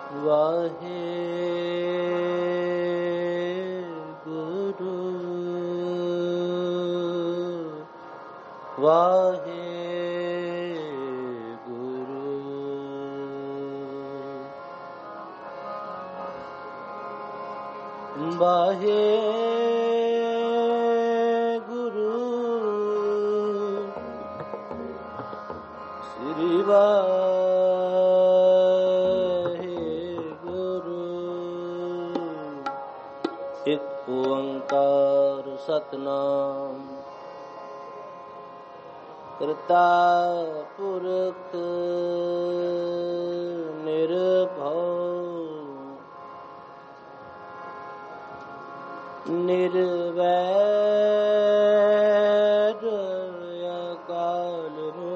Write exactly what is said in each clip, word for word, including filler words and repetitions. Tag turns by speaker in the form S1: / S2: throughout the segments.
S1: ਵਾਹਿਗੁਰੂ ਵਾਹਿਗੁਰੂ ਵਾਹਿਗੁਰੂ ਸ੍ਰੀ ਵਾਹਿਗੁਰੂ ਇੱਕ ਓੰਕਾਰ ਸਤਿਨਾਮ ਕਰਤਾ ਪੁਰਖ ਨਿਰਭਉ ਨਿਰਵੈਰ ਅਕਾਲ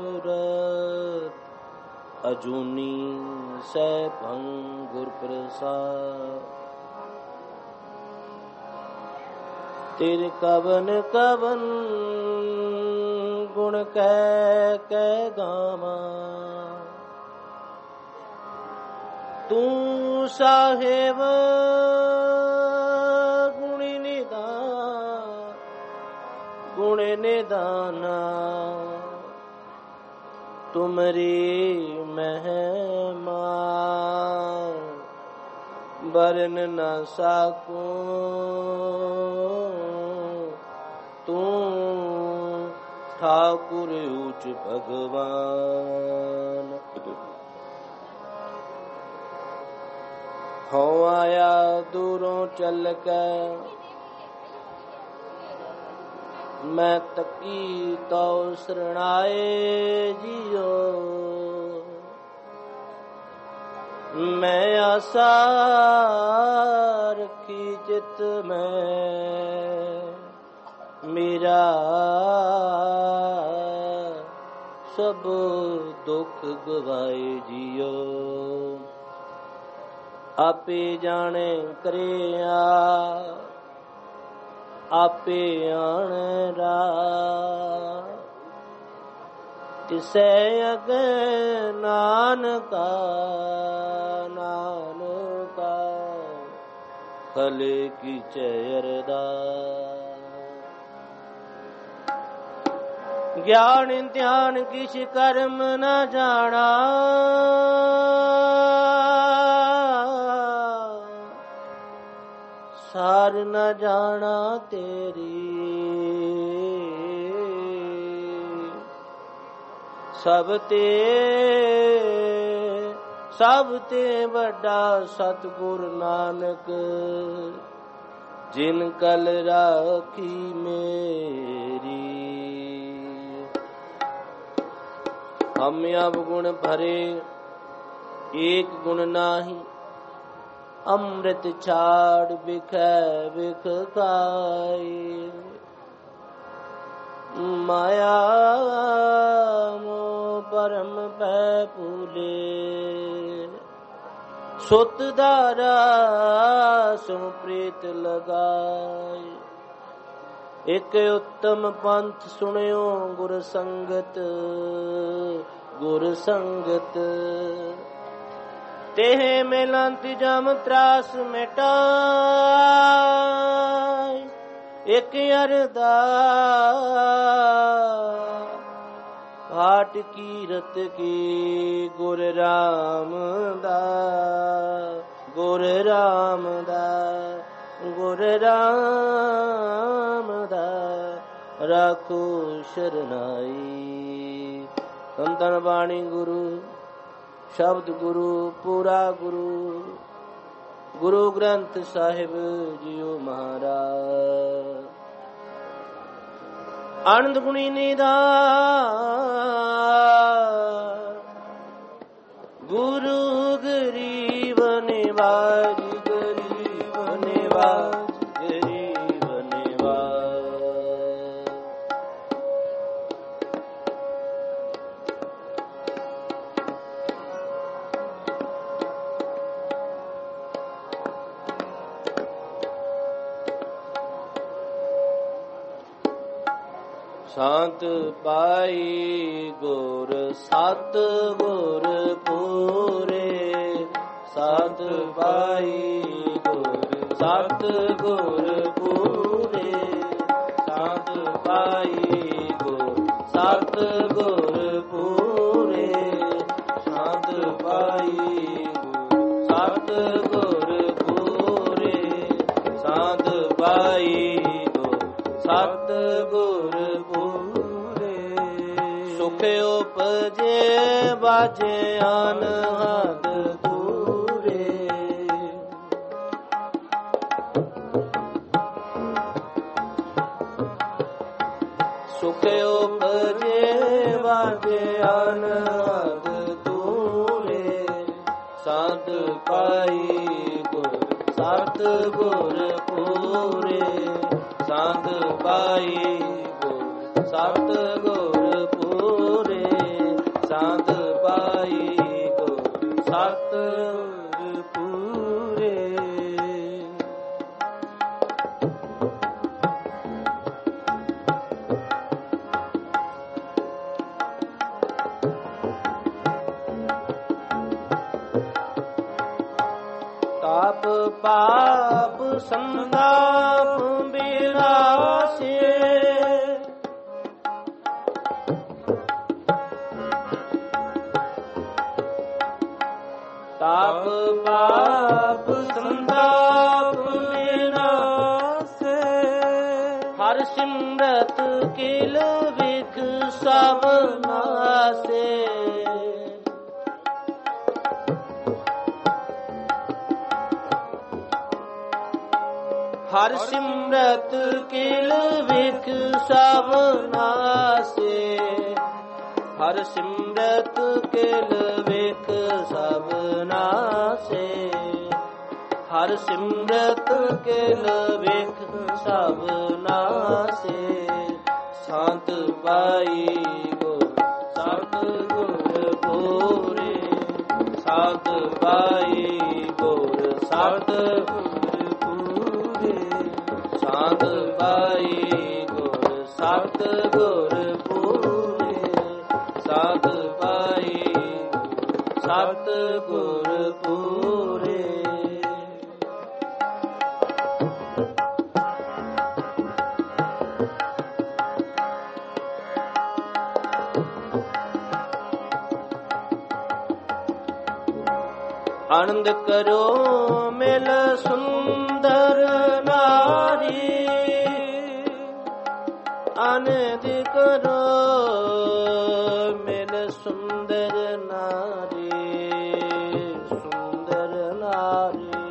S1: ਮੂਰਤ ਅਜੂਨੀ ਸੈਭੰ ਗੁਰ ਪ੍ਰਸਾਦਿ ਤੇਰੇ ਕਵਨ ਕਵਨ ਗੁਣ ਕਹਿ ਕਹਿ ਗਾਵਾਂ ਤੂੰ ਸਾਹਿਬ ਗੁਣੀ ਨਿਦਾਨ ਗੁਣ ਨਿਦਾਨਾ ਤੁਮਰੀ ਮਹਿਮਾ ਬਰਨ ਨਾ ਸਾਕੂ ਤੂੰ ਠਾਕੁਰ ਊਚ ਭਗਵਾਨ ਹੋ ਆਇਆ ਦੂਰੋਂ ਚੱਲ ਕੇ ਮੈਂ ਤਕੀ ਤੋ ਸਰਣਾਏ ਜੀਓ ਮੈਂ ਆਸਾ ਰੱਖੀ ਚਿਤ ਮੈਂ ਮੇਰਾ ਸਭ ਦੁੱਖ ਗਵਾਏ ਜੀਓ ਆਪੇ ਜਾਣੇ ਕਰਿਆ ਆਪੇ ਆਣ ਰਾ ਤਿਸੈ ਅਗੈ ਨਾਨਕਾ ਨਾਨਕਾ ਖਲੇ ਕੀ ਚੈਰਦਾ ਗਿਆਨ ਧਿਆਨ ਕਿਛ ਕਰਮ ਨ ਜਾਣਾ ਸਾਰ ਨ ਜਾਣਾ ਤੇਰੀ ਸਭ ਤੇ ਸਭ ਤੇ ਵੱਡਾ ਸਤਿਗੁਰ ਨਾਨਕ ਜਿਨ ਕਲ ਰਾਖੀ ਮੇਰੀ ਹਮ ਅਵਗੁਣ ਭਰੇ ਏਕ ਗੁਣ ਨਾਹੀ ਅੰਮ੍ਰਿਤ ਛਾੜ ਬਿਖੈ ਬਿਖ ਖਾਈ ਮਾਇਆ ਮੋਹ ਪਰਮ ਪੈ ਭੂਲੇ ਸੁਤ ਦਾਰਾ ਸੁ ਪ੍ਰੀਤ ਲਗਾਈ ਇਕ ਉੱਤਮ ਪੰਥ ਸੁਣਿਓ ਗੁਰ ਸੰਗਤ ਗੁਰ ਸੰਗਤ तेह मिलंत जम त्रास मिटाय एक अरदास भाट कीरत की गुर रामदास गुर रामदास गुर रामदास राखो शरनाई तन तन बाणी गुरु ਸ਼ਬਦ ਗੁਰੂ ਪੂਰਾ ਗੁਰੂ ਗੁਰੂ ਗ੍ਰੰਥ ਸਾਹਿਬ ਜੀਓ ਮਹਾਰਾਜ ਆਨੰਦ ਗੁਣੀ ਨਿਧਾਨ ਗੁਰੂ ਗਰੀਬ ਨਿਵਾਜ ਗਰੀਬ ਨਿਵਾਜ ਗਰੀਬ ਨਿਵਾਜ ਸੰਤ ਪਾਈ ਗੁਰ ਸਤ ਗੁਰ ਪੂਰੇ ਸਤ ਪਾਈ ਗੁਰ ਸਤ ਗੁਰ ਪੂਰੇ ਸਤ ਪਾਈ ਗੁਰ ਸਤ ਗੁਰ ਪੂਰੇ ਸਤ ਪਾਈ ਗੁਰ ਸਤ ਗੁਰ ਪੂਰੇ ਸਤ ਪਾਈ ਗੁਰ ਸਤ ਗੁਰ ਪੂਰੇ ਸੁਖ ਉਪਜੇ ਬਾਜੇ ਅਨਹਦ ਦੂਰੇ ਸੁਖ ਉਪਜੇ ਬਾਜੇ ਅਨਹਦ ਦੂਰੇ ਸਤ ਪਾਈ ਗੁਰ ਸਤ ਗੁਰ ਪੂਰੇ ਸਤ ਪਾਈ ਗੁਰ ਸਤ ਗੁਰ ਪੂਰੇ ਸਤ ਪਾਈ ਗੁਰ ਸਤ ਗੁਰ ਪੂਰੇ ਤਾਪ ਪਾਪ ਸੰਤਾਪ ਬਿਨਾਸੇ ਤਾਪ ਪਾਪ ਸੰਤਾਪ ਬਿਨਾਸੇ ਹਰਿ ਸਿਮਰਤ ਕਿਲ ਵਿਖ ਸਭ ਨਾਸੇ ਹਰਿ ਸਿਮਰਤ ਕਿਲ ਵਿਖ ਸਭ ਨਾਸੇ ਹਰਿ ਸਿਮਰਤ ਕਿਲ ਵਿਖ ਸਭ ਨਾਸੇ ਹਰਿ ਸਿਮਰਤ ਕਿਲ ਵਿਖ ਸਭ ਨਾਸੇ ਸੰਤ ਪਾਈ ਗੁਰ ਸਤ ਗੁਰ ਪੂਰੇ ਸਤ ਪਾਈ ਗੁਰ ਸਤ ਸਤ ਪਾਈ ਗੁਰ ਸਤ ਗੁਰ ਪੂਰੇ ਸਤ ਪਾਈ ਸਤ ਗੁਰ ਪੂਰੇ ਆਨੰਦ ਕਰੋ ਮਿਲ ਸੁੰਦਰ ਨਾਰੀ ਆਨੰਦ ਕਰੋ ਮਿਲ ਸੁੰਦਰ ਨਾਰੀ ਸੁੰਦਰ ਨਾਰੀ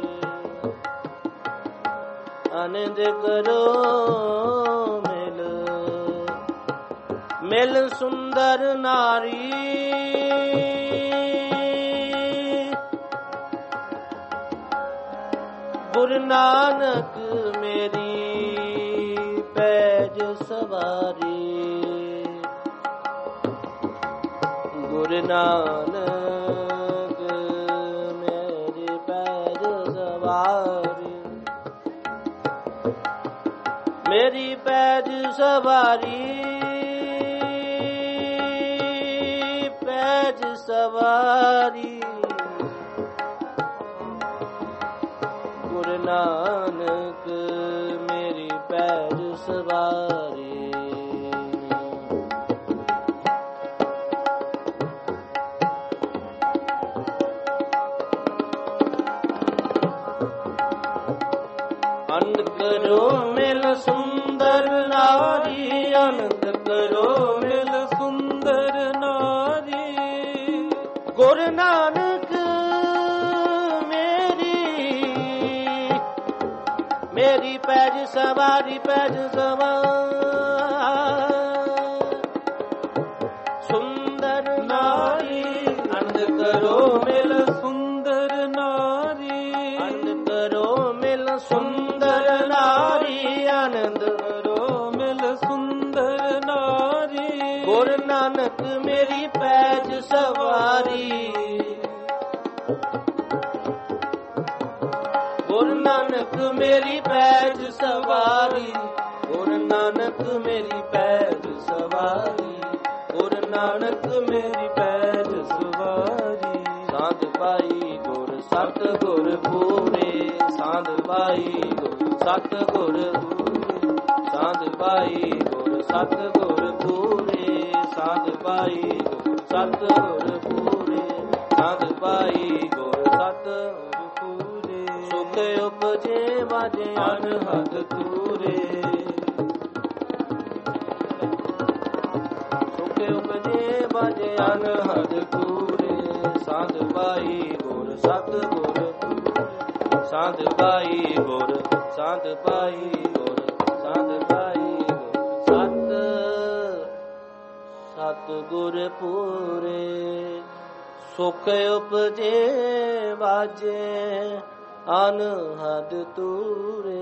S1: ਆਨੰਦ ਕਰੋ ਮਿਲ ਮਿਲ ਸੁੰਦਰ ਨਾਰੀ ਗੁਰੂ ਨਾਨਕ ਮੇਰੀ ਪੈਜ ਸਵਾਰੀ ਗੁਰੂ ਨਾਨਕ ਮੇਰੀ ਪੈਜ ਸਵਾਰੀ ਮੇਰੀ ਪੈਜ ਸਵਾਰੀ ਪੈਜ ਸਵਾਰੀ ਗੁਰੂ ਨਾਨਕ ਮੇਰੀ ਪੈਜ ਸਵਾਰੀ ਆਨੰਦ ਕਰੋ ਮਿਲ ਸੁੰਦਰ ਨਾਰੀ ਆਨੰਦ ਕਰੋ ਮਿਲ ਸੁੰਦਰ ਨਾਰੀ ਗੁਰੂ ਨਾਨਕ ਮੇਰੀ ਪੈਜ ਸਵਾਰੀ ਪੈਜ ਸਵਾਰੀ ਸੁੰਦਰ ਨਾਰੀ ਆਨੰਦ ਕਰੋ ਮਿਲ ਸੁੰਦਰ ਨਾਰੀ ਆਨੰਦ ਕਰੋ ਮਿਲ ਸੁੰਦਰ ਨਾਰੀ ਆਨੰਦ ਕਰੋ ਮਿਲ ਸੁੰਦਰ ਨਾਰੀ ਗੁਰੂ ਨਾਨਕ ਮੇਰੀ ਪੈਜ ਸਵਾਰੀ ਗੁਰੂ ਨਾਨਕ ਮੇਰੀ ਪੈਜ ਸਵਾਰੀ ਗੁਰੂ ਨਾਨਕ ਮੇਰੀ ਪੈਜ ਸਵਾਰੀ ਗੁਰੂ ਨਾਨਕ ਮੇਰੀ ਪੈਜ ਸਵਾਰੀ ਸਾਧ ਪਾਈ ਗੁਰ ਸਤ ਸਤਿਗੁਰ ਪੂਰੇ ਸਾਧ ਪਾਈ ਗੁਰ ਸਤਿਗੁਰ ਪੂਰੇ ਸਾਧ ਪਾਈ ਗੁਰ ਸਤਿਗੁਰ ਪੂਰੇ ਸਾਧ ਪਾਈ ਗੁਰ ਸਤਿਗੁਰ ਪੂਰੇ ਸਾਧ ਪਾਈ ਗੁਰ ਸਤਿਗੁਰ ਪੂਰੇ ਸੁਖ ਉਪਜੇ ਵਾਜੇ ਅਨਹਦ ਤੂਰੇ ਸੁਖ ਉਪਜੇ ਵਾਜੇ ਅਨਹਦ ਤੂਰੇ ਸਾਧ ਪਾਈ ਗੁਰ ਸਤਿਗੁਰ ਸਾਧ ਪਾਈ ਗੁਰ ਸਾਧ ਪਾਈ ਗੁਰ ਸਾਧ ਪਾਈ ਗੁਰ ਸਤ ਸਤਿਗੁਰ ਪੂਰੇ ਸੁਖ ਉਪਜੇ ਵਾਜੇ ਅਨਹਦ ਤੂਰੇ।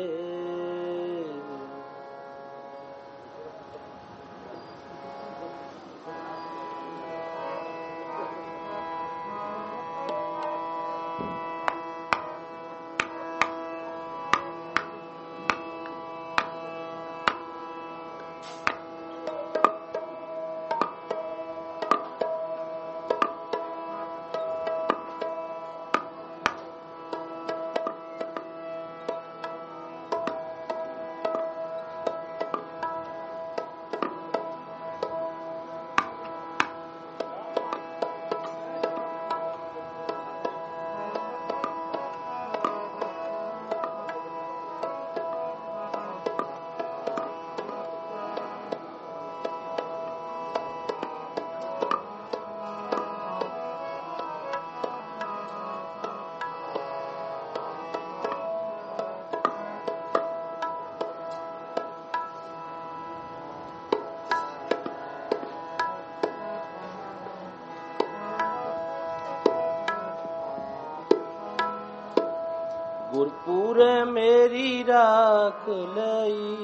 S1: ਗੁਰਪੂਰੇ ਮੇਰੀ ਰਾਖ ਲਈ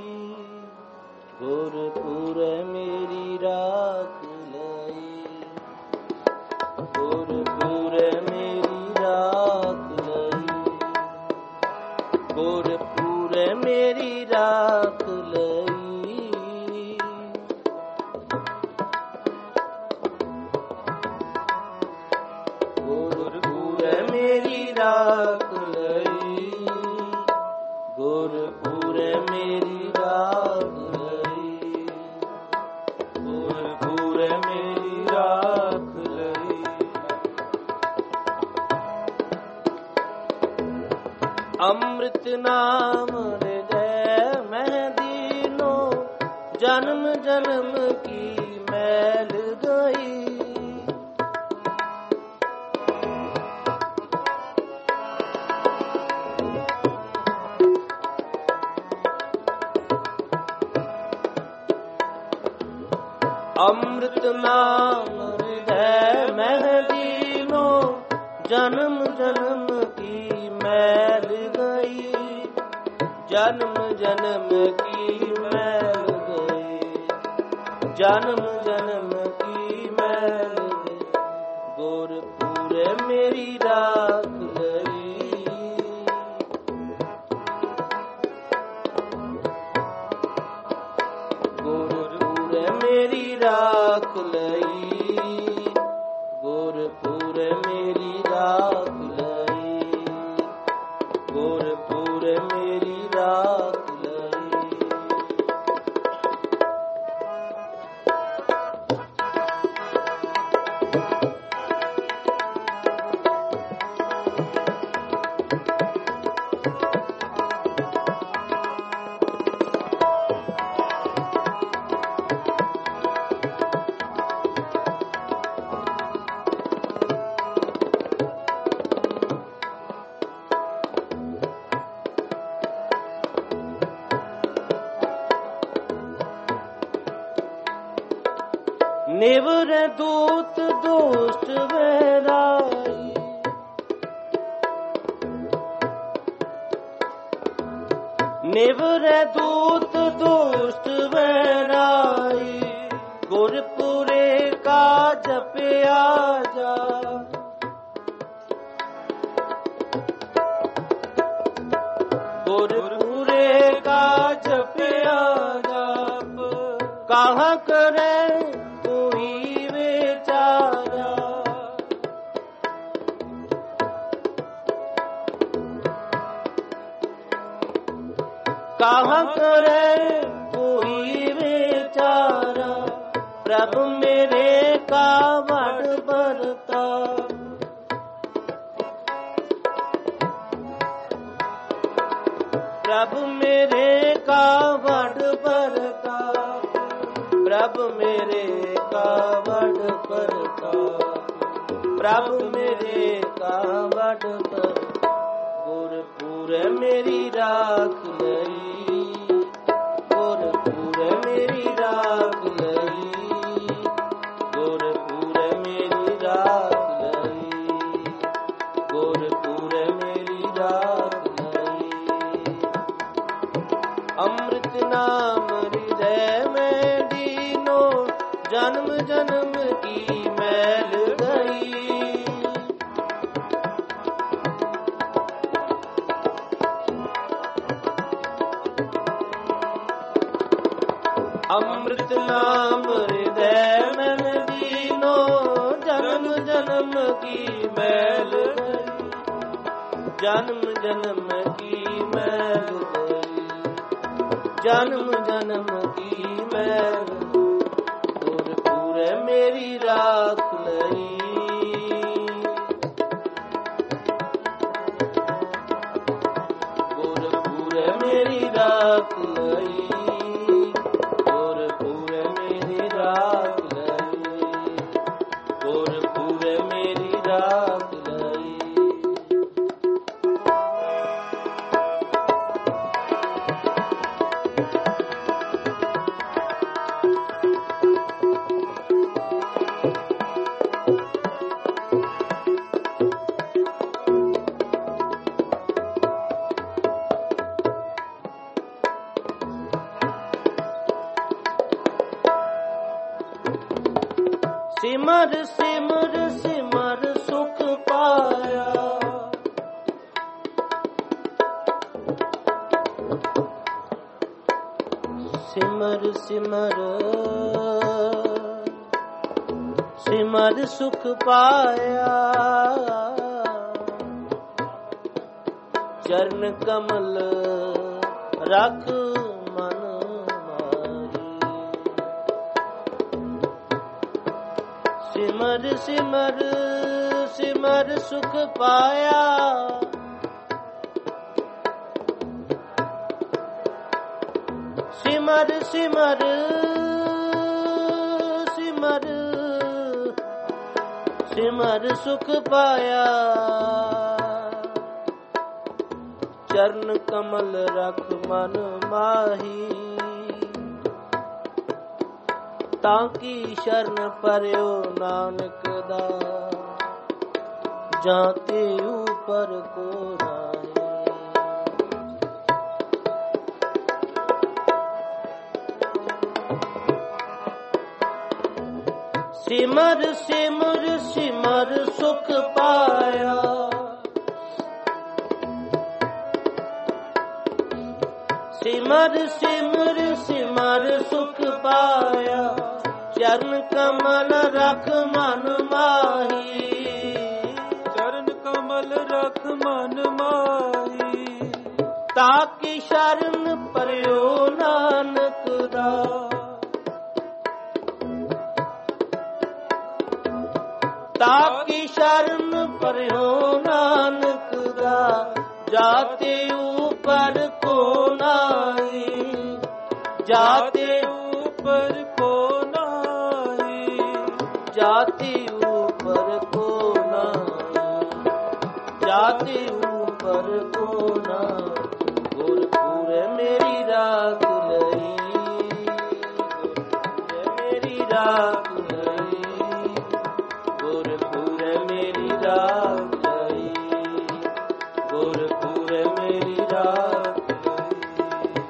S1: ਗੁਰਪੂਰੇ ਮੇਰੀ ਰਾਖ ਲਈ ਗੁਰਪੂਰੇ ਮੇਰੀ ਰਾਖ ਲਈ ਗੁਰਪੂਰੇ ਮੇਰੀ ਰਾਖ ਲਈ ਗੁਰਪੂਰੇ ਮੇਰੀ ਰਾਖ ਗੁਰਪੂਰੇ ਮੇਰੀ ਰਾਖ ਲਈ ਗੁਰਪੂਰੇ ਮੇਰੀ ਰਾਖ ਲਈ ਅੰਮ੍ਰਿਤ ਨਾਮ ਹਿਰਦੈ ਮਹਿ ਦੀਨੋ ਜਨਮ ਜਨਮ ਕੀ ਮੈਲ ਗਈ ਅੰਮ੍ਰਿਤ ਨਾਮ ਹਿਰਦੈ ਮਹਿ ਦੀਨੋ ਜਨਮ ਜਨਮ ਕੀ ਮੈਲ ਗਈ ਜਨਮ ਜਨਮ ਕੀ ਮੈਲ ਗਈ ਜਨਮ ਜਨਮ ਕੀ ਮੈਲ ਗਈ ਗੁਰਪੂਰੇ ਮੇਰੀ ਰਾਖ ਲਈ ਗੁਰਪੂਰੇ ਮੇਰੀ ਰਾਖ ਲਈ ਗੁਰਪੂਰੇ ਮੇਰੀ ਰਾਖ ਲਈ ਗੁਰਪੂਰੇ ਮੇਰੀ ਰਾਖ ਲਈ ਨਿਵਰ ਦੂਤ ਦੋਸਤ ਵੈਰਾਈ ਨਿਵਰ ਦੂਤ ਦੋਸਤ ਵੈਰਾਈ ਗੁਰਪੂਰੇ ਕਾ ਜਪਿਆ ਜਾ ਗੁਰਪੂਰੇ ਕਾ ਜਪਿਆ ਜਾਪ ਕਹਾਂ ਕਰੇ कहाँ करे कोई बेचारा, प्रभु मेरे का बड़ बरता। प्रभु मेरे का बड़ बरता, प्रभु मेरे का बड़ बरता, प्रभु मेरे का बड़ बरता। गुरपुर मेरी राख लई, गुरपुर मेरी राख लई, गुरपुर मेरी राख लई, गुरपुर मेरी राख लई। अमृत नाम हृदय में दीनो, जन्म जन्म की मैल गई। अमृत नाम हृदय में दीनो, जन्म जन्म की मैल गई, जन्म जन्म की मैल गई, जन्म जन्म की मैल। गुरपुर मेरी राख लई, गुरपुर मेरी राख लई, गुरपुर मेरी राख लई, गुरपुर मेरी राख लई। सिमर सिमर सिमर सुख पाया, सिमर सिमर सिमर सुख पाया। चरण कमल रख मन माही, सिमर सिमर सिमर सुख पाया। सिमर सिमर सिमर सिमर सुख पाया। चरण कमल रख मन माही, ताकि शरण परयो नानक दा, जाते ऊपर को नाहे। सिमर सिमर सिमर सुख पाया। सिमर सिमर सिमर सुख पाया। चरण कमल रख मन माही,
S2: चरण कमल रख मन माही।
S1: ताकि शरण परयो नानक दा, ताकि शरण परयो नानक दा, जाते ऊपर को नाई, जाते
S2: ऊपर को नाई,
S1: जाते ऊपर को नाई, जाते ऊपर को नाई। गुरपुर मेरी राख लई, गुरपुर मेरी राख लई, गुरपुर मेरी राख लई, गुरपुर मेरी राख लई।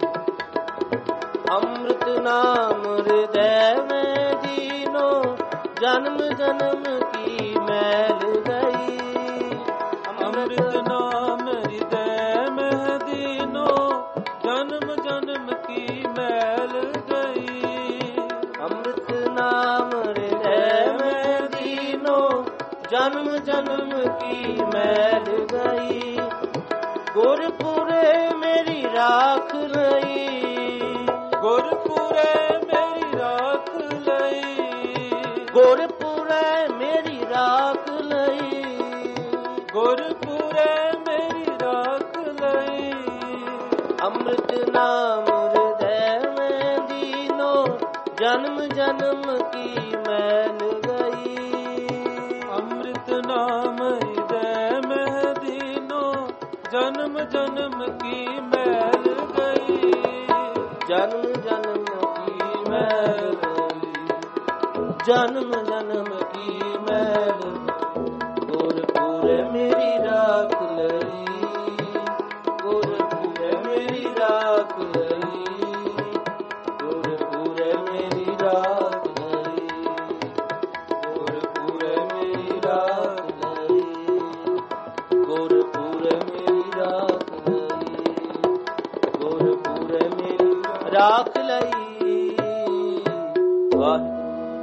S1: अमृत नाम हृदय में दीनो, जन्म जन्म की मैल गई।
S2: अमृत नाम हृदय में दीनो, जन्म जन्म की मैल गई।
S1: अमृत नाम हृदय में दीनो, जन्म जन्म की मैल गई। गुरपुर में मेरी राख लई,
S2: गुरपुरै मेरी राख लई,
S1: गुरपुरै मेरी राख लई,
S2: गुरपुरै मेरी राख लई।
S1: अमृत नाम हृदय में दीनो, जन्म जन्म की मैल गई।
S2: अमृत नाम हृदय में दीनो, जन्म जन्म की मैल गई,
S1: जन्म जन्म की मैल गई, जन्म जन्म की मैल। गुरपुरै मेरी राख लई, गुरपुरै मेरी राख लई, गुरपुरै मेरी राख लई, गुरपुरै मेरी राख लई, गुरपुरै मेरी राख लई, गुरपुरै मेरी राख लई। वाहिगुरू।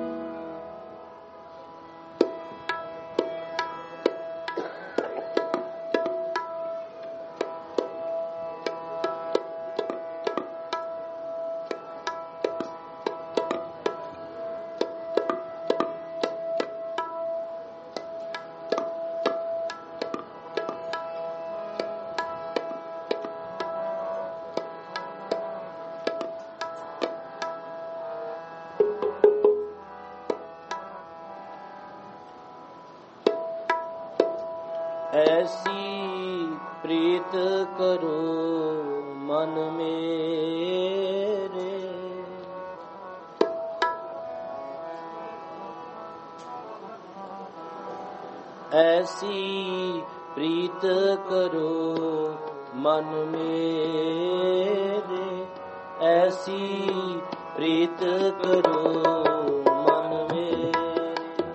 S1: ऐसी प्रीत करो मन मेरे, ऐसी प्रीत करो मन मेरे, ऐसी प्रीत करो मन मेरे,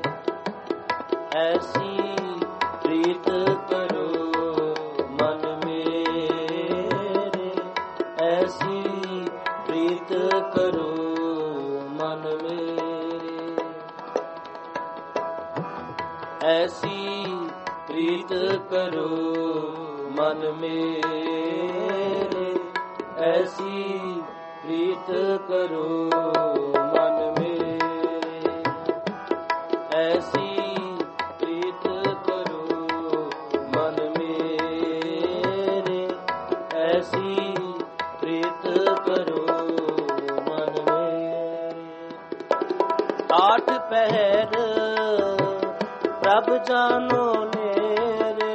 S1: ऐसी प्रीत करो मन मेरे, ऐसी प्रीत करो मन मेरे, ऐसी प्रीत करो मन मेरे, ऐसी प्रीत करो मन मेरे, ऐसी प्रीत करो मन मेरे, ऐसी प्रीत करो मन मेरे। आठ पहर प्रभ जानो नेरे,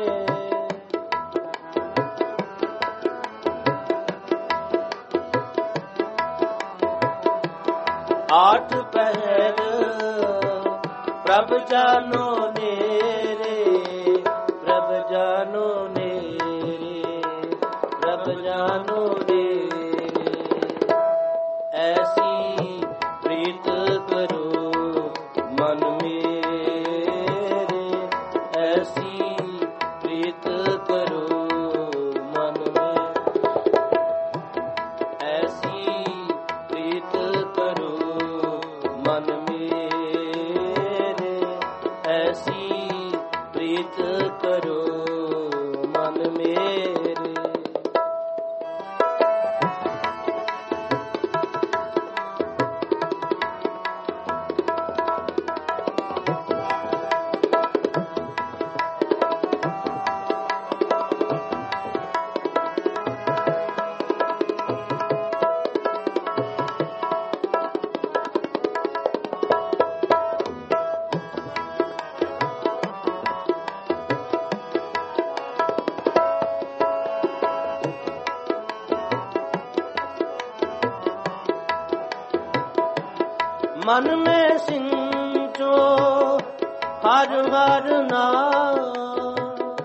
S1: आठ पहर प्रभ जानो नेरे, प्रभ जानो नेरे, प्रभ जानो नेरे, ऐसी प्रीत करो मन मेरे, ऐसी प्रीत करो मन में, ऐसी प्रीत करो मन मेरे, ऐसी प्रीत करो मन मेरे। मन में सिंचो हर हर नाम,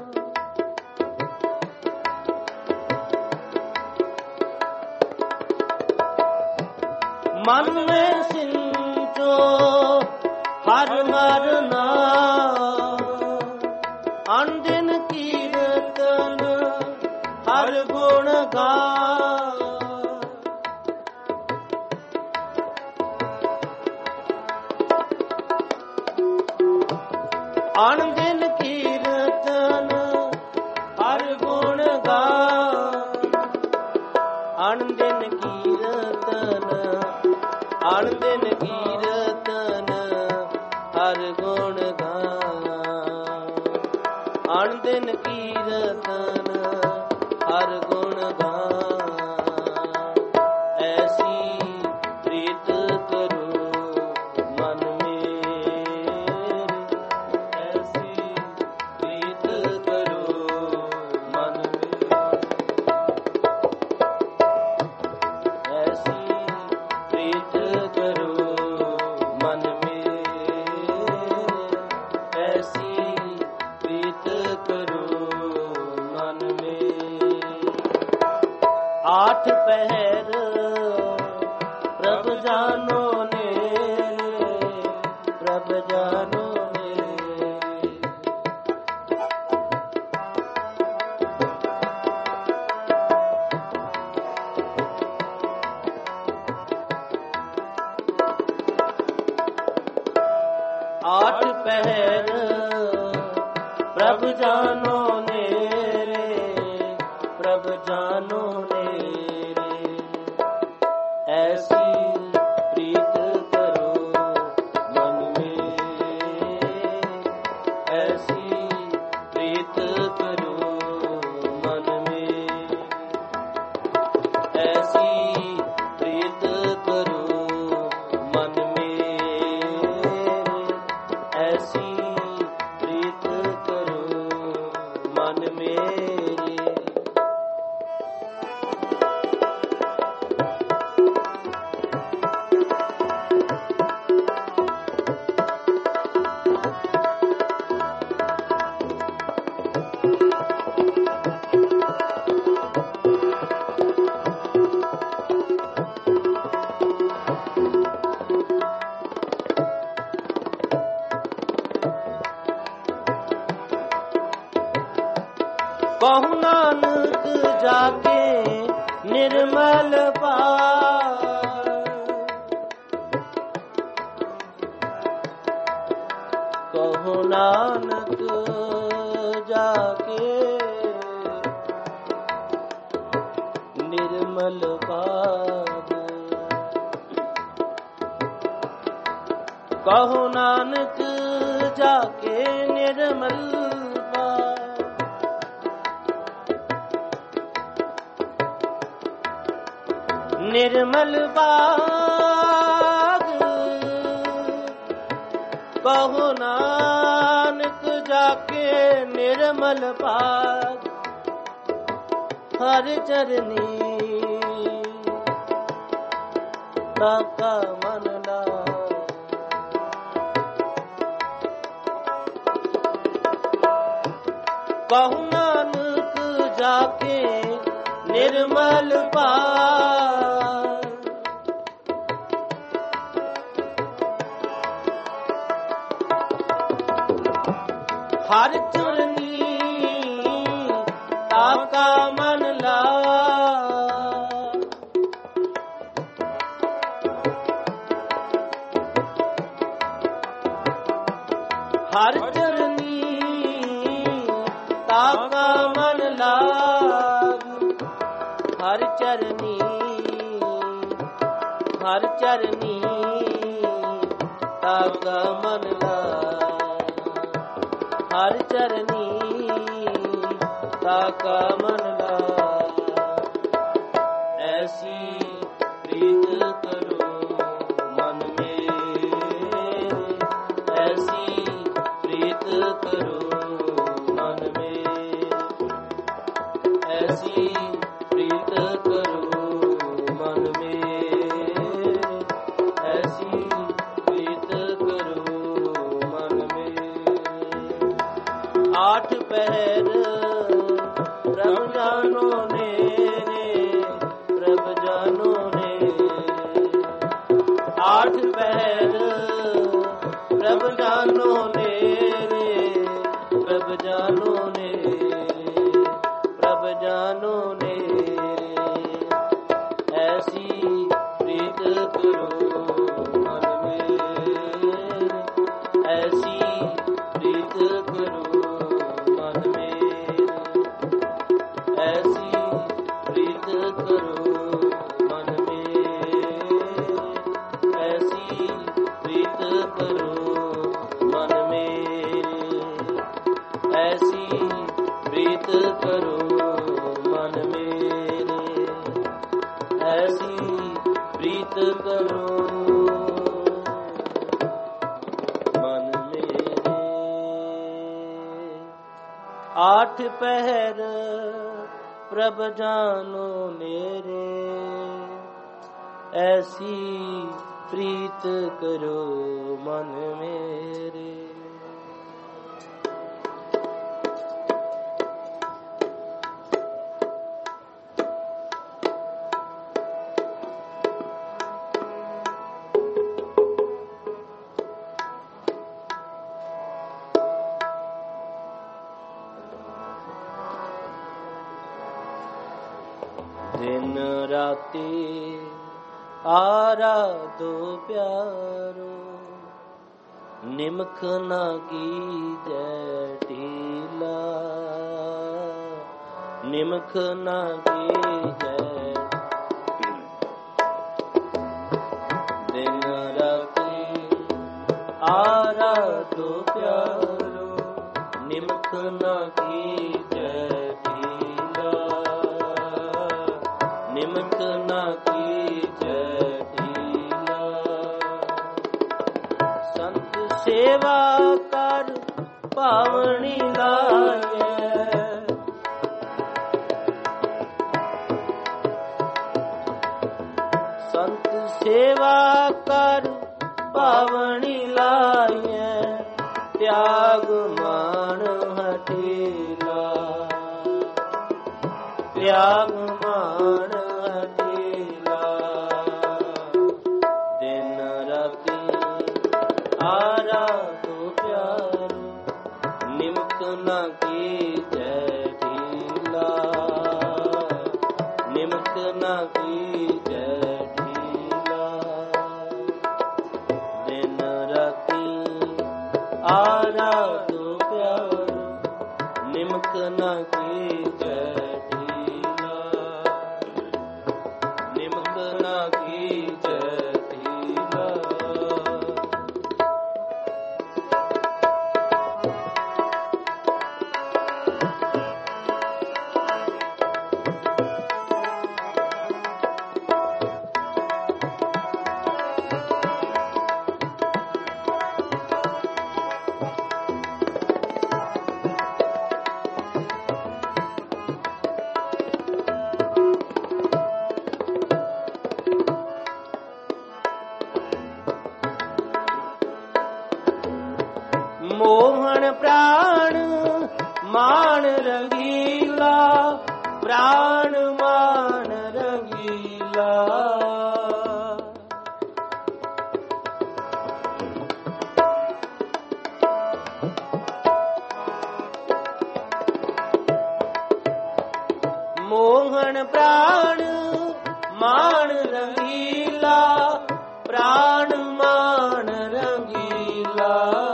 S1: मन में सिंचो हर हर नाम, अनदिन कीर्तन हर गुण गान, अनदिन कीर्तन हर गुण गान, ਦਿਨ ਕੀਰਤਨ ਹਰ ਗੁਣ ਗਾਨ, ਐਸੀ ਪ੍ਰੀਤ ਕਰੋ ਮਨ ਮੇਰੇ, ਐਸੀ ਪ੍ਰੀਤ ਕਰੋ ਮਨ ਮੇਰੇ, ਐਸੀ ਪ੍ਰੀਤ ਕਰੋ ਮਨ ਮੇਰੇ, ਐਸੀ ਪ੍ਰੀਤ ਕਰੋ ਮਨ ਮੇਰੇ। ਆਠ ਪਹਿਰ ਪ੍ਰਭ ਜਾਨੋ ਨੇ, ਪ੍ਰਭ ਜਾਨੋ ਨੇ, आठ पहर प्रभ जानो नेरे, प्रभ जानो नेरे, ऐसी प्रीत करो मन में, ऐसी प्रीत करो मन में, ऐसी प्रीत करो मन में, ऐसी प्रीत करो मन मेरे। कहु नानक जाके निर्मल पार, कहु नानक जाके निर्मल पार, कहु नानक जाके निर्मल पार, निर्मल बाग कहो नानक जाके निर्मल बाग, हर चरनी ताका मन लाग, कहो नानक जाके निर्मल बाग, हर चरनी ताका मन लाग, हर चरनी ताका मन लाग, हर चरनी हर चरनी ताका मन लाग, हर चरनी ताका मन लाग, ऐसी प्रीत करो मन में, ऐसी प्रीत करो मन में, ऐसी प्रीत करो मन में, ऐसी प्रीत करो मन में। आठ पहर प्रभ जानो नेरे, प्रभ जानो नेरे, आठ पहर प्रभ जानो नेरे, प्रभ जानो नेरे, प्रभ जानो नेरे, ऐसी प्रीत करो मन में, ऐसी प्रीत करो मन में, ऐसी प्रीत करो मन में, ऐसी प्रीत करो मन में, ऐसी करो मन मेरे, ऐसी प्रीत करो मन मेरे। आठ पहर प्रभ जानो मेरे, ऐसी प्रीत करो मन मेरे। दिन राती आराधो प्यारो, निमख न कीजै ढीला, निमख न कीजै। दिन राती आराधो प्यारो, निमख न कीजै ढीला, निमख न कीजै ढीला। संत सेवा कर पावनी लाए, संत सेवा कर पावनी लाए, त्याग मान हठीला, त्याग मान हठीला। दिन राती आराधो प्यारो, निमख न कीजै ढीला, निमख न कीजै ढीला। दिन राती आराधो प्यारो, निमख न कीजै ढीला, निमख न कीजै ढीला। मोहन प्राण मान रंगीला, प्राण मान रंगीला। मोहन प्राण मान रंगीला, प्राण मान रंगीला।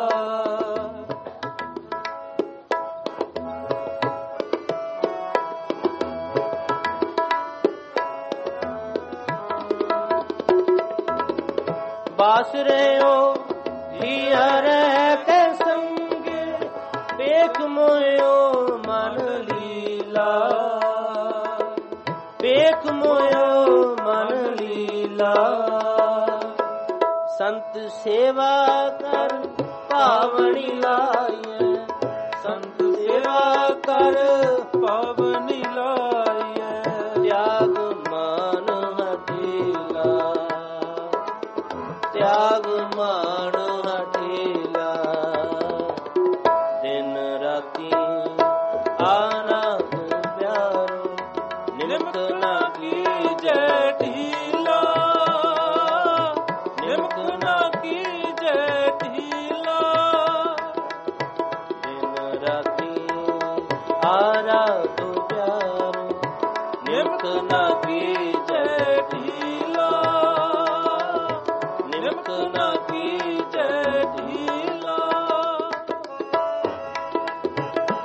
S1: बास रहो हियर के संग, पेख मोयो मन लीला, पेख मोयो मन लीला। संत सेवा कर पावनी लाए, संत सेवा कर पावनी लाए। त्याग मान हठीला, त्याग मान हठीला। दिन राती आराधो प्यारो, निमख न कीजै ढीला, निमख न कीजै ढीला। दिन राती आराधो प्यारो, निमख न कीजै ढीला, निमख न कीजै ढीला।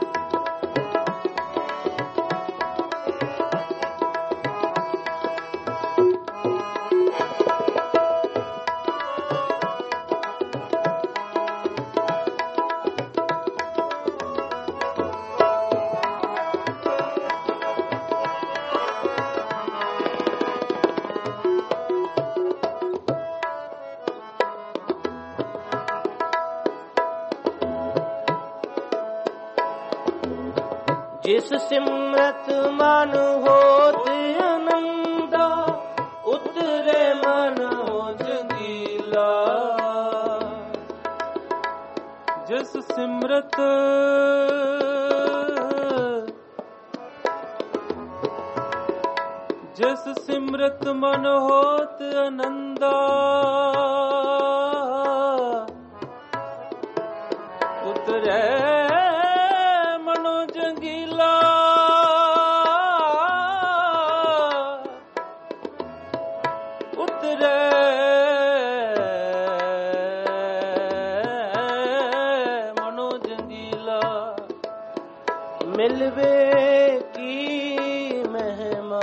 S1: ਜਿਸ ਸਿਮਰਤ ਮਨ ਹੋਤ ਆਨੰਦਾ, ਉਤਰੇ ਮਨ ਹੋ ਜੰਗੀਲਾ।
S2: ਜਿਸ ਸਿਮਰਤ ਜਿਸ ਸਿਮਰਤ ਮਨ ਹੋਤ ਆਨੰਦਾ, ਉਤਰੇ ਮਨੋ ਜੰਗੀਲਾ। ਉਤਰੇ ਮਨੋ ਜੰਗੀਲਾ।
S1: ਮਿਲਵੇ ਕੀ ਮਹਿਮਾ,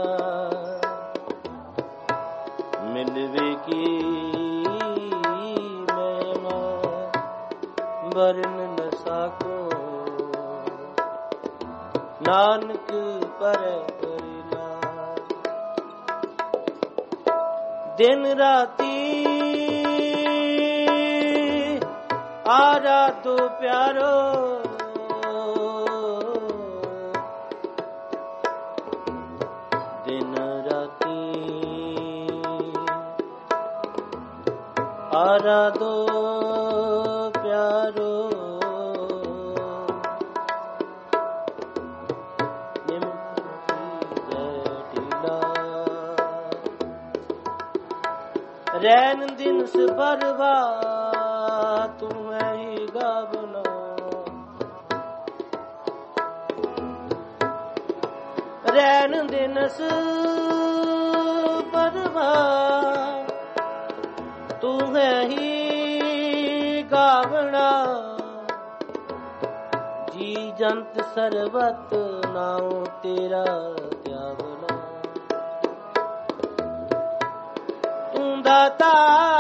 S1: ਮਿਲਵੇ ਕੀ ਮਹਿਮਾ, ਵਰਨ ਨ ਸਾਕੋ ਨਾਨਕ ਪਰੈ ਪਰਿਲਾ। ਦਿਨ ਰਾਤੀ ਆਰਾਧੋ ਪਿਆਰੋ, ਦਿਨ ਰਾਤੀ ਆਰਾਧੋ ਪਿਆਰੋ। ਰੈਨ ਦਿਨ ਸਬਰਵਾ ਤੂੰ ਹੈ ਹੀ ਗਾਵਨਾ, ਰੈਨ ਦਿਨ ਸਬਰਵਾ ਤੂੰ ਹੈ ਹੀ ਗਾਵਣਾ। ਜੀ ਜੰਤ ਸਰਬਤ ਨਾਉ ਤੇਰਾ ਧਿਆਵਨਾ। ਤੂੰ ਦਾਤਾ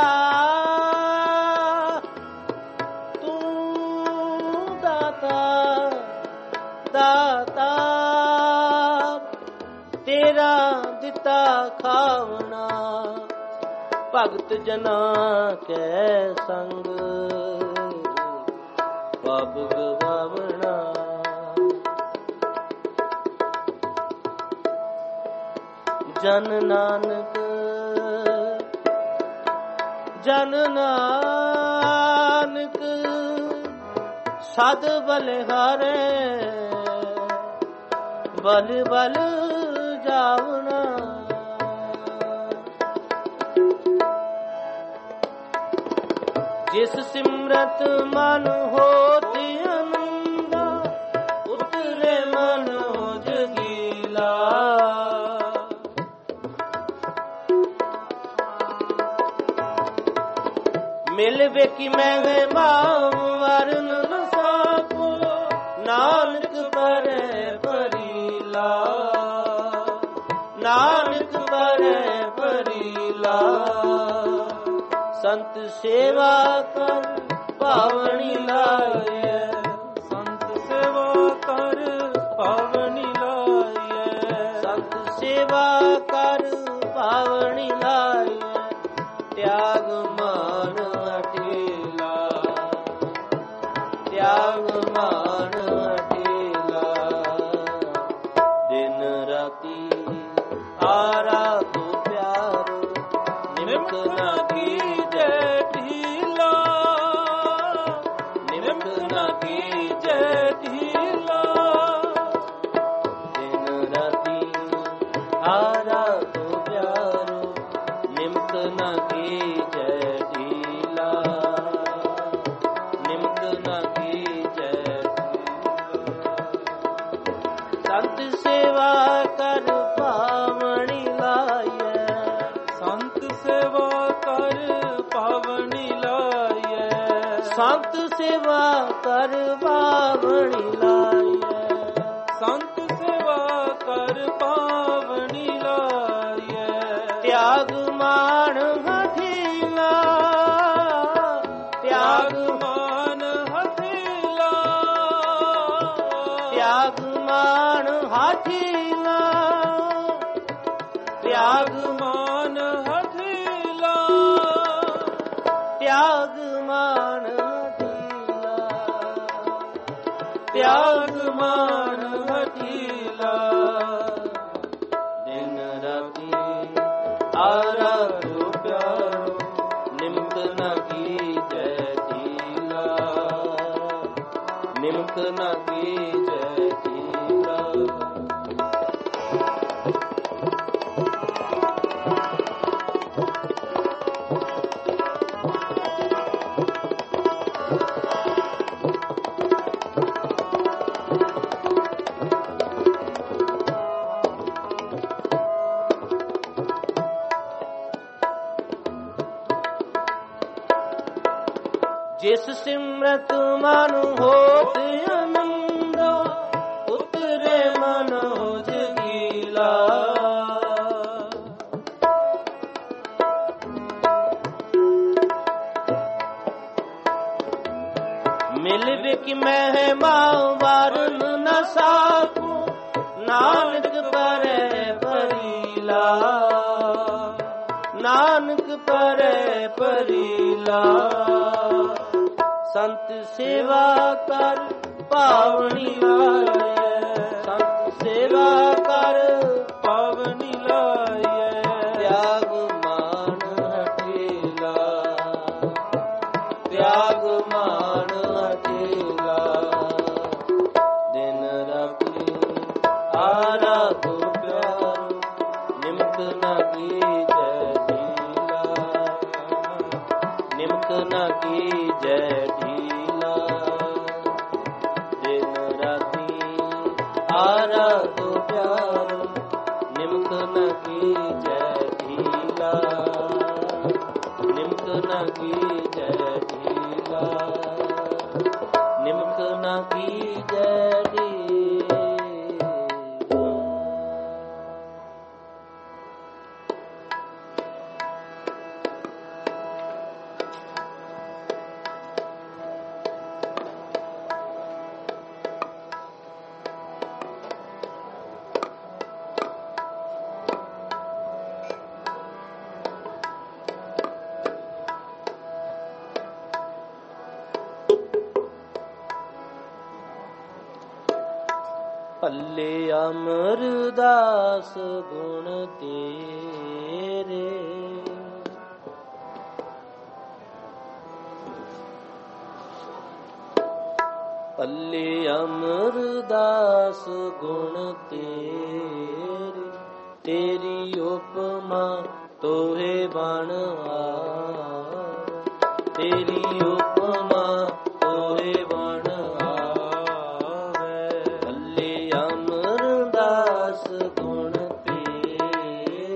S1: ਤੂੰ ਦਾਤਾ ਦਾਤਾ, ਤੇਰਾ ਦਿੱਤਾ ਖਾਵਣਾ। ਭਗਤ ਜਨਾ ਕੈ ਸੰਗ ਪਬ ਗਵਾਵਣਾ। ਜਨ ਨਾਨਕ ਜਨ ਨਾਨਕ ਸਦ ਬਲਿਹਾਰੇ, ਬਲ ਬਲ ਜਾਵਣਾ। ਜਿਸ ਸਿਮਰਤ ਮਨ ਹੋਤ ਆਨੰਦਾ, ਉਤਰੇ ਮਨ ਹੋ ਜਗੀਲਾ। ਮਿਲਵੇ ਕੀ ਮਹਿਮਾ ਵਰਨ ਨ ਸਾਕੋ, ਨਾਨਕ ਪਰੈ ਪਰਿਲਾ। ਨਾਨਕ ਪਰੈ ਪਰਿਲਾ। ਸੰਤ ਸੇਵਾ ਕਰ ਪਾਵਣੀ ਲਾਇਐ,
S2: ਸੰਤ ਸੇਵਾ ਕਰ ਪਾਵਣੀ ਲਾਇਐ।
S1: ਸੰਤ ਸੇਵਾ ਕਰ ਪਾਵਣੀ ਲਾਇਐ। ਤਿਆਗ ਮਾਨ ਹਟੇਲਾ, ਤਿਆਗ ਮਾਨ ਹਟੇਲਾ। ਦਿਨ ਰਾਤੀ ਆਰਾਧੋ ਪਿਆਰੋ, ਨਿਮਕ ਨਾ ਕੀਜੈ ਢੀਲਾ। ਨਿਮਕ ਨਾ ਕੀਜੈ ਢੀਲਾ। ਦਿਨ ਰਾਤੀ ਆਰਾਧੋ ਪਿਆਰੋ, ਨਿਮਕ ਨਾ ਕੀਜੈ ਢੀਲਾ। ਨਿਮਕ ਨਾ ਕੀਜੈ ਸੰਤ ਸੇਵਾ ਕਰ ਪਾਵਣੀ ਲਾਇਐ।
S2: ਸੰਤ ਸੇਵਾ ਕਰ ਪਾਵਣੀ ਲਾਇਐ।
S1: ਸੰਤ ਸੇਵਾ ਕਰ ਪਾਵਣੀ ਲਾਇਐ।
S2: ਸੰਤ ਸੇਵਾ ਕਰ ਪਾਵਣੀ ਲਾਇਐ।
S1: ਤਿਆਗ ਮਾਨ ਹਠੀਲਾ, ਤਿਆਗ
S2: ਮਾਨ ਹਠੀਲਾ।
S1: ਤਿਆਗ ਮਾਨ ਹਠੀਲਾ। ਤਿਆਗ
S2: ਮਾਨ ਹਠੀਲਾ।
S1: ਤਿਆਗ ਮਾਨ ਹਠੀਲਾ।
S2: त्याग मान हठीला।
S1: दिन राती आराधो प्यारो, निमक न कीजै ढीला। निमक न कीजै ढीला। जिस सिमरत मन होत आनंदो, उतरे मन हो जगीला। मिल बिक महिमा वारन न साकू, नानक परै परीला। नानक परै परीला। संत सेवा कर पावनी लाए, संत सेवा कर
S2: पावनी लाए।
S1: त्याग मान हठीला। त्याग मान हठीला। दिन राती आराधो प्यारो, निमक न कीजै ढीला। निमक न कीजै ढीला। दिन राती आराधो प्यारो, निमक न कीजै ढीला। निमक न कीजै ढीला। निमक न कीजै ढीला। ਭੱਲੇ ਅਮਰਦਾਸ ਗੁਣ ਤੇਰੇ, ਭੱਲੇ ਅਮਰਦਾਸ ਗੁਣ ਤੇਰੇ। ਤੇਰੀ ਉਪਮਾ ਤੋਹੇ ਬਣ ਆਵੇ, ਤੇਰੀ ਉਪਮਾ ਤੋਹੇ ਬਣ ਆਵੇ। ਭੱਲੇ ਅਮਰਦਾਸ ਗੁਣ ਤੇਰੇ।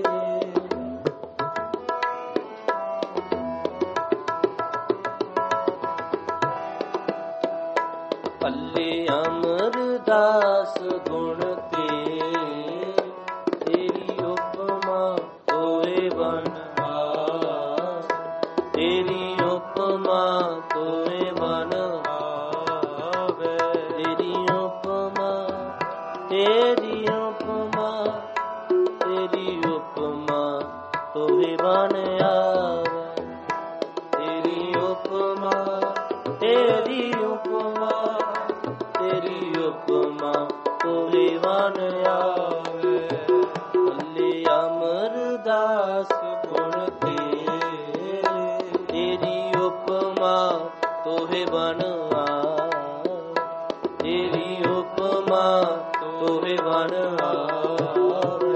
S1: ਭੱਲੇ ਅਮਰਦਾਸ ਗੁਣ ਤੇਰੇ। ਤੇਰੀ ਉਪਮਾ ਤੋਹੇ ਬਣ ਆਵੇ, ਤੇਰੀ ਉਪਮਾ ਤੋਹੇ ਬਣ ਆਵੇ। ਤੇਰੀ ਉਪਮਾ, ਤੇਰੀ ਉਪਮਾ, ਤੇਰੀ ਉਪਮਾ ਤੋਹੇ ਬਣ ਆਵੇ। ਤੇਰੀ ਉਪਮਾ, ਤੇਰੀ ਉਪਮਾ, ਤੇਰੀ ਉਪਮਾ ਤੋਹੇ ਬਣ ਆਵੇ। ਭੱਲੇ ਅਮਰਦਾਸ ਗੁਣ ਤੇਰੇ। ਤੇਰੀ ਉਪਮਾ ਤੋਹੇ ਬਣ ਆਵੇ, ਤੇਰੀ ਉਪਮਾ ਤੋਹੇ ਬਣ ਆਵੇ।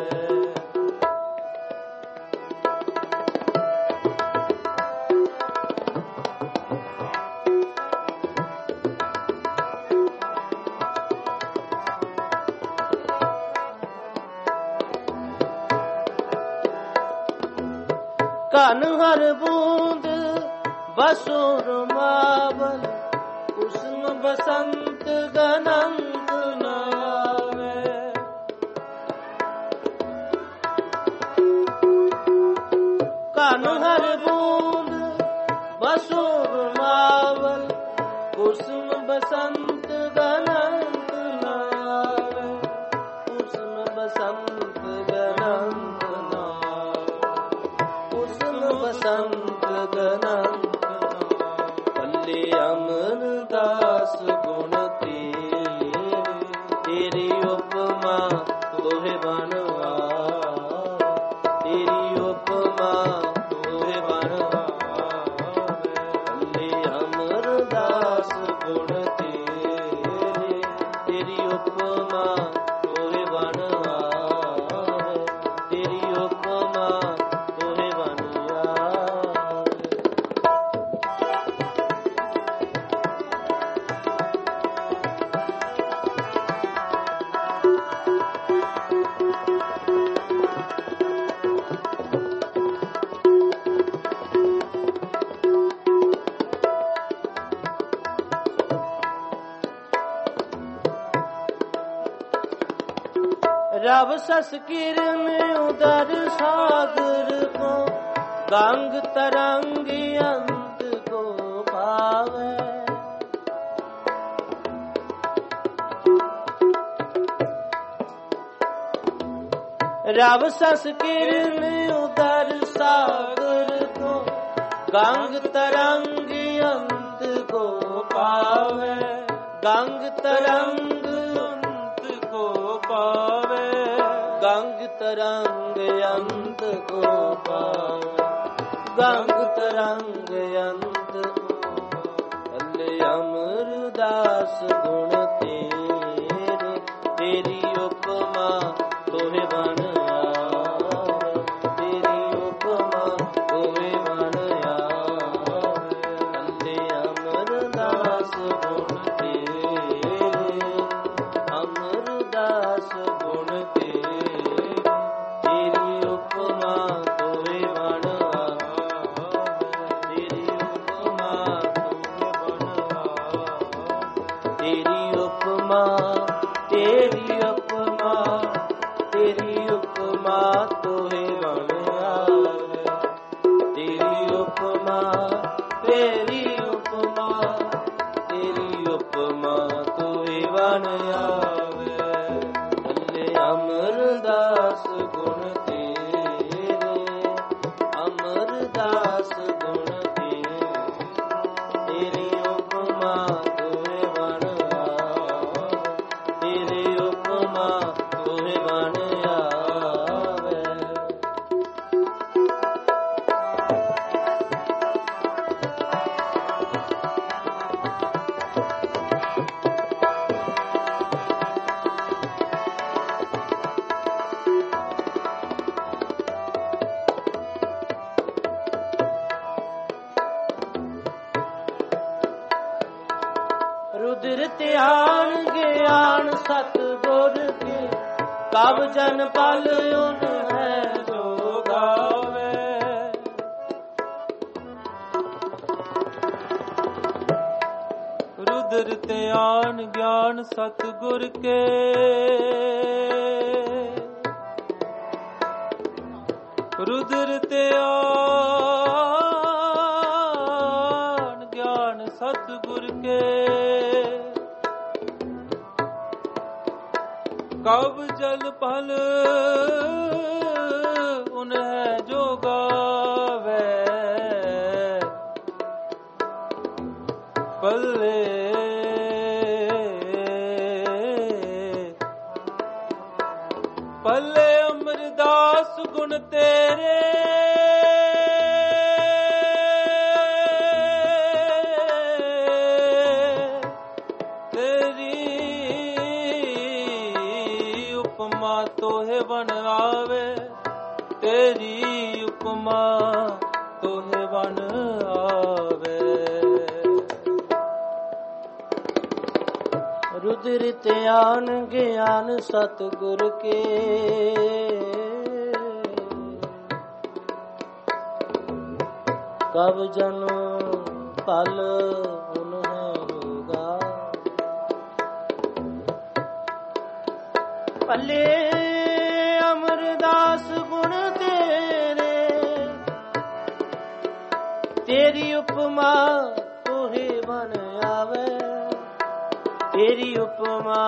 S1: ਧਨ ਹਰ ਬੂੰਦ ਬਸੋ ਰਮਾਵਲ, ਕੁਸਮ ਬਸੰਤ ਗਨੰਤ ਨ ਆਵੇ। ਧਨ ਹਰ ਬੂੰਦ ਬਸੋ ਰਮਾਵਲ, ਕੁਸਮ ਬਸੰਤ ਗਨੰਤ ਨ ਆਵੇ। ਕੁਸਮ ਬਸੰਤ ਗਨੰਤ ਨ ਆਵੇ, ਕੁਸਮ ਬਸੰਤ ਗਨੰਤ। ਭੱਲੇ ਅਮਰਦਾਸ ਗੁਣ ਤੇਰੇ। ਉਪਮਾ ਤੋਹੇ ਬਣ ਆਵੇ, ਤੇਰੀ ਉਪਮਾ ਤੋਹੇ ਬਣ ਆਵੇ। रव सस किरण उदर सागर को, गंग तरंग अंत को पावे। रव सस किरण उदर सागर को, गंग तरंग अंत को पावे। गंग तरंग गंग तरंग अंत को पावे, गंग तरंग अंत को। अल्ले अमरदास गुण तेरे, तेरी उपमा तोहे बन आवे, तेरी उपमा तोहे बन आवे। अल्ले अमरदास गुण तेरे, अमरदास गुण तेरे, तेरी उपमा, तेरी उपमा तोहे बन आवे, तेरी उपमा, तेरी उपमा, तेरी उपमा तोहे बन आवे। अल्ले अमरदास गुण तेरे, अमरदास गुण तेरे, तेरी उपमा तोहे बन रुद्र ध्यान ज्ञान सतगुर के, कब जन पल उन है जो गावे।
S2: रुद्र ध्यान ज्ञान सतगुर के, रुद्र ध्यान ज्ञान सतगुर के, कब जल पल उन है जो गावे। पल्ले पल्ले अमरदास गुण तेरे, तोहे बन आवे, तेरी उपमा तोहे बन आवे। रुद्र ध्यान ज्ञान सतगुर के, कब जन पल उन है होगा। पल्ले अमरदास गुण तेरे, तेरी उपमा तोहे बन आवे, तेरी उपमा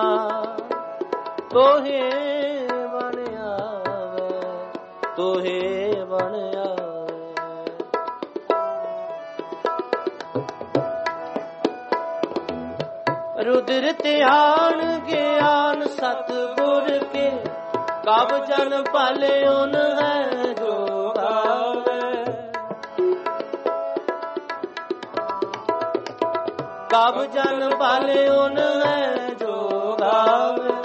S2: तोहे बन आवे, तोहे बन आवे। रुद्र ध्यान ज्ञान सतगुर के, कब जन पल उन है जो गावे। कब जन पल उन है जो गावे।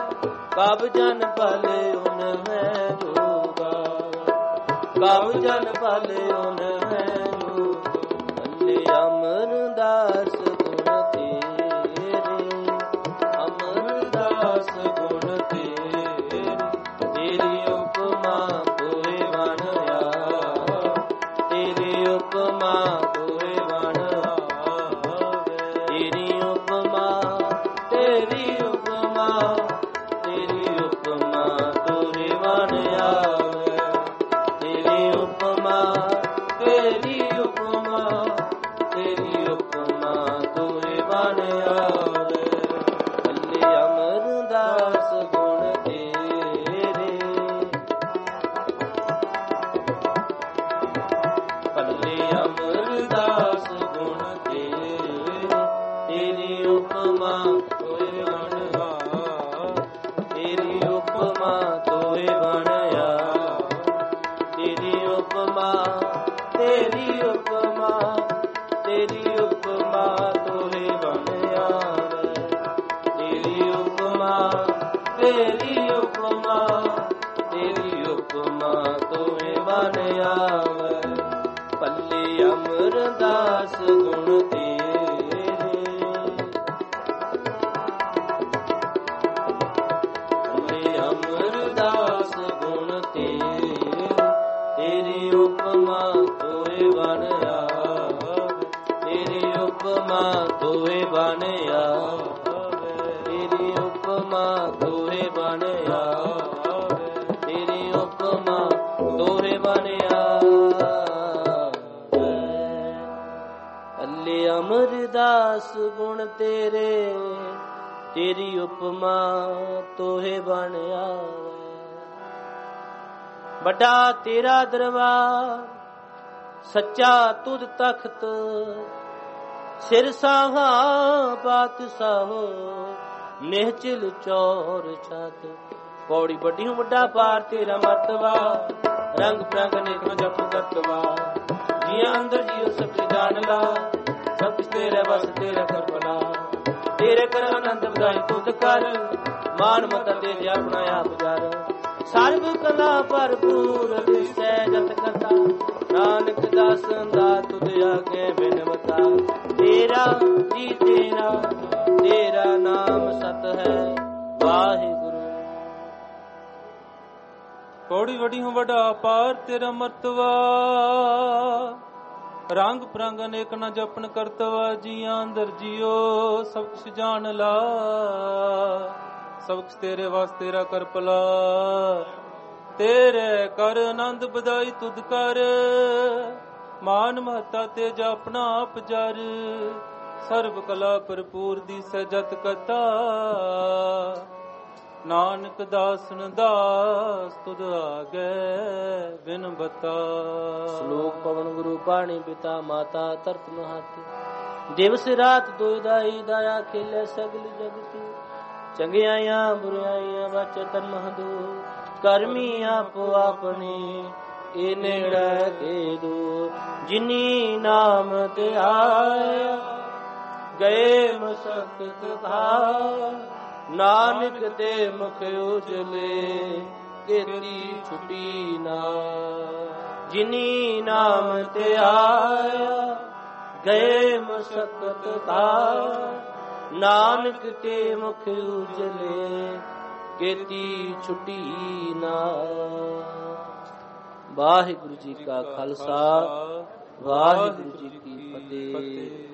S1: ਕਬ ਜਨ ਭਲ ਉਨ ਮੈਂ ਜੋਗਾ, ਕਬ ਜਨ ਭਲ ਉਨ ਮੈਂ ਜੋਗਾ। ਭਲੇ ਅਮਰਦਾਸ ਗੁਣ ਤੇਰੇ, ਅਮਰਦਾਸ ਗੁਣ ਤੇਰੇ। ਤੇਰੀ ਉਪਮਾ ਕੋਈ ਬਣ ਆਵੇ, ਤੇਰੀ ਉਪਮਾ ਕੋਈ ਬਣ ਆਵੇ। ਤੇਰੀ ਉਪਮਾ, ਤੇਰੀ ਉਪਮਾ, ਤੇਰੀ ਉਪਮਾ ਤੋਰੇ ਬਣ ਆਵੇ। ਤੇਰੀ ਉਪਮਾ, ਤੇਰੀ ਉਪਮਾ, ਤੇਰੀ ਉਪਮਾ ਤੋਰੇ ਬਣ ਆਵੇ। ਭਲੇ ਅਮਰਦਾਸ ਗੁਣ ਤੇਰੇ, ਭਲੇ ਅਮਰਦਾਸ ਗੁਣ ਤੇਰੇ। ਤੇਰੀ ਉਪਮਾ ਤੋਏ ਬਣ ਆ, ਤੇਰੀ ਉਪਮਾ ਤੋਏ ਬਣ ਆ। ਤੇਰੀ ਉਪਮਾ, ਤੇਰੀ ਉਪਮਾ, ਤੇਰੀ ਉਪਮਾ ਤੋਏ ਬਣ ਆਵੇ। ਤੇਰੀ ਉਪਮਾ, ਤੇਰੀ ਉਪਮਾ, ਤੇਰੀ ਉਪਮਾ ਤੋਏ ਬਣ ਆਵੇ। ਭਲੇ ਅਮਰਦਾਸ ਗੁਣ ਤੇਰੇ, ਭਲੇ ਅਮਰਦਾਸ ਗੁਣ ਤੇਰੇ। ਤੇਰੀ ਉਪਮਾ ਤੋਏ ਬਣ ਆਵੇ, ਤੇਰੀ ਉਪਮਾ ਤੋਏ ਬਣ ਆਵੇ। ਤੇਰੀ ਉਪਮਾ ਤੋਏ ਬਣ ਆਵੇ, ਤੇਰੀ ਉਪਮਾ ਤੋਏ ਬਣ ਆਵੇ। ਭਲੇ ਅਮਰਦਾਸ ਗੁਣ ਤੇਰੇ, ਤੇਰੀ ਉਪਮਾ ਤੋਹੇ ਬਣ ਆਵੇ। ਵੱਡਾ ਤੇਰਾ ਦਰਬਾਰ, ਸੱਚਾ ਤੁਧ ਤਖਤ। ਸਿਰ ਸਾਹਾ ਬਾਦਸ਼ਾਹੋ, ਨਿਹਚਲ ਚੌਰ ਛਤ। ਪੌੜੀ ਵੱਡੀ ਹੂੰ ਵੱਡਾ ਪਾਰ ਤੇਰਾ ਮਰਤਬਾ, ਰੰਗ ਪ੍ਰੰਗ ਨੇਕ ਜਪ ਕਰਤਵਾ। ਜੀਆਂ ਅੰਦਰ ਜੀਉ ਸਭ ਜਾਣ ਲਾ, ਸਭ ਕੁਛ ਤੇਰੇ ਬਸ ਤੇਰਾ ਕਰ ਭਲਾ। ਤੇਰੇ ਕਰ ਆਨੰਦ ਵਧਾਈ ਤੁਧ ਕਰ, ਮਾਨ ਮਤਾ ਤੇ ਆਪਣਾ ਆਪ ਜਰ। ਸਰਬ ਕਲਾ ਭਰਪੂਰ ਦਿਸੈ ਜਤ ਕਰਤਾ, ਨਾਨਕ ਦਾਸਨ ਦਾ ਤੁਧ ਆਗੇ ਬਿਨਵਤਾ। ਤੇਰਾ ਜੀ ਤੇਰਾ, ਤੇਰਾ ਨਾਮ ਸਤ ਹੈ ਵਾਹਿਗੁਰੂ।
S2: ਪੌੜੀ ਵਡੀ ਹੂੰ ਵੱਡਾ ਪਾਰ ਤੇਰਾ ਮਰਤਵਾ, ਰੰਗ ਪ੍ਰੰਗ ਅਨੇਕ ਨ ਜਪਨ ਕਰਤਵਾ। ਜੀਆਂ ਅੰਦਰ ਜੀਓ ਸਭ ਕੁਛ ਜਾਣ ਲਾ, ਸਭ ਕੁਛ ਤੇਰੇ ਵਾਸ ਤੇਰਾ ਕਰ ਭਲਾ। ਤੇਰੇ ਕਰ ਆਨੰਦ ਵਧਾਈ ਤੁਧ ਕਰ, ਮਾਨ ਮਹਤਾ ਤੇ ਆਪਣਾ ਆਪ ਜਰ। ਸਰਬ ਕਲਾ ਭਰਪੂਰ ਦੀਸੈ ਜਤ ਕਥਾ, ਨਾਨਕ ਦਾਸਨ ਦਾਸ ਤੁਧ ਆਗੇ ਬਿਨ ਬਤਾ।
S1: ਸ਼ਲੋਕ ਪਵਨ ਗੁਰੂ ਪਾਣੀ ਪਿਤਾ ਮਾਤਾ ਤਰਤ ਮਹਤ। ਦਿਵਸ ਰਾਤ ਦੁਇ ਦਾਈ ਦਇਆ ਖੇਲੇ ਸਗਲ ਜਗਤ। ਚੰਗਿਆਈਆਂ ਬੁਰਾਈਆਂ ਬਚ ਤਨ ਮਹਦੂ, ਕਰਮੀ ਆਪੋ ਆਪਣੀ ਇਹ ਨੇੜੇ ਦੇ ਦੋ। ਜਿਨੀ ਨਾਮ ਤੇ ਆਇਆ ਗਏ ਮਸਕਤ ਧਾਰ, ਨਾਨਕ ਤੇ ਮੁਖ ਉਜਲੇ ਕੀਤੀ ਛੁਟੀ ਨਾ। ਜਿਨੀ ਨਾਮ ਤੇ ਆਇਆ ਗਏ ਮਸਕਤ ਧਾਰ, ਨਾਨਕ ਤੇ ਮੁਖ ਉਜਲੇ ਕੀਤੀ ਛੁਟੀ ਨਾ। ਵਾਹਿਗੁਰੂ ਜੀ ਕਾ ਖਾਲਸਾ, ਵਾਹਿਗੁਰੂ ਜੀ ਕੀ ਫਤਿਹ।